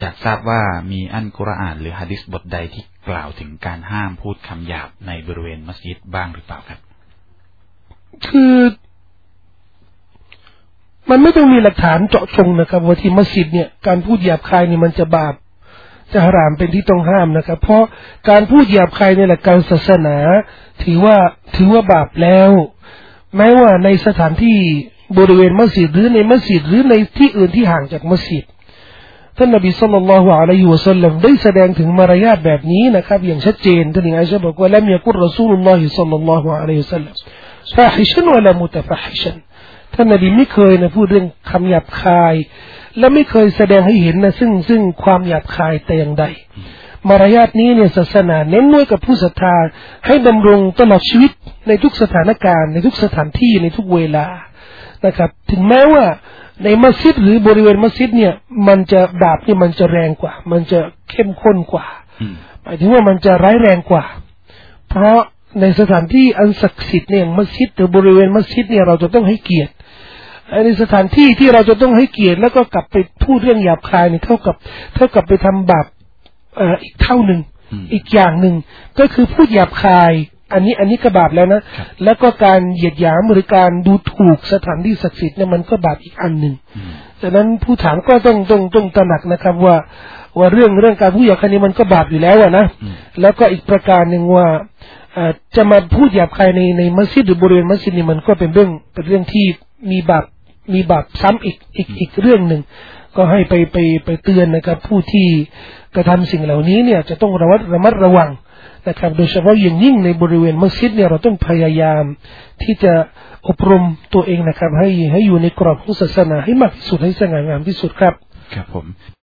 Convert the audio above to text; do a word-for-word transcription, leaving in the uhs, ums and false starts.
อยากทราบว่ามีอัลกุรอานหรือหะดีษบทใดที่กล่าวถึงการห้ามพูดคำหยาบในบริเวณมัสยิดบ้างหรือเปล่าครับคือมันไม่ต้องมีหลักฐานเจาะจงนะครับว่าที่มัสยิดเนี่ยการพูดหยาบคายนี่มันจะบาปจะหรามเป็นที่ต้องห้ามนะครับเพราะการพูดหยาบคายในหลักการศาสนาถือว่าถือว่าบาปแล้วแม้ว่าในสถานที่บริเวณมัสยิดหรือในมัสยิดหรือในที่อื่นที่ห่างจากมัสยิดท่านนบีศ็อลลัลลอฮุอะลัยฮิวะซัลลัมได้แสดงถึงมารยาทแบบนี้นะครับอย่างชัดเจนท่านอิชาบอกว่าละมยะกุรรอซูลุลลอฮิศ็อลลัลลอฮุอะลัยฮิวะซัลลัมฟาฮิชันวะลามุตะฟะฮิชันท่านนบีไม่เคยนะพูดเรื่องคำหยาบคายและไม่เคยแสดงให้เห็นนะซึ่งซึ่งความหยาบคายแต่อย่างใดมารยาทนี้เนี่ยศาสนาเน้นด้วยกับผู้ศรัทธาให้ดำรงตลอดชีวิตในทุกสถานการณ์ในทุกสถานที่ในทุกเวลานะครับถึงแม้ว่าในมัสยิดหรือบริเวณมัสยิดเนี่ยมันจะบาปนี่มันจะแรงกว่ามันจะเข้มข้นกว่าหมายถึงว่ามันจะร้ายแรงกว่าเพราะในสถานที่อันศักดิ์สิทธิ์เนี่ยมัสยิดหรือบริเวณมัสยิดเนี่ยเราจะต้องให้เกียรติในสถานที่ที่เราจะต้องให้เกียรติแล้วก็กลับไปพูดเรื่องหยาบคายเนี่ยเท่ากับเท่ากับไปทำบาปอีกเท่าหนึ่งอีกอย่างหนึ่งก็คือพูดหยาบคายอันนี้อันนี้ก็บาปแล้วนะแล้วก็การเหยียดหยามหรือการดูถูกสถานที่ศักดิ์สิทธิ์เนี่ยมันก็บาปอีกอันหนึ่งดังนั้นผู้ถามก็ต้องต้องต้องตระหนักนะครับว่าว่าเรื่องเรื่องการพูดหยาบคายนี้มันก็บาปอยู่แล้วนะแล้วก็อีกประการหนึ่งว่าจะมาพูดหยาบคายในในมัสยิดหรือบริเวณมัสยิดนี่มันก็เป็นเรื่องเป็นเรื่องที่มีบาปมีบาปซ้ำอีกอีกอีกเรื่องหนึ่งก็ให้ไปไปไปเตือนนะครับผู้ที่กระทำสิ่งเหล่านี้เนี่ยจะต้องระมัดระมัดระวังนะครับโดยเฉพาะอย่างยิ่งในบริเวณมัสยิดเนี่ยเราต้องพยายามที่จะอบรมตัวเองนะครับให้ให้อยู่ในกรอบของศาสนาให้มากที่สุดให้สง่างามที่สุดครับครับผม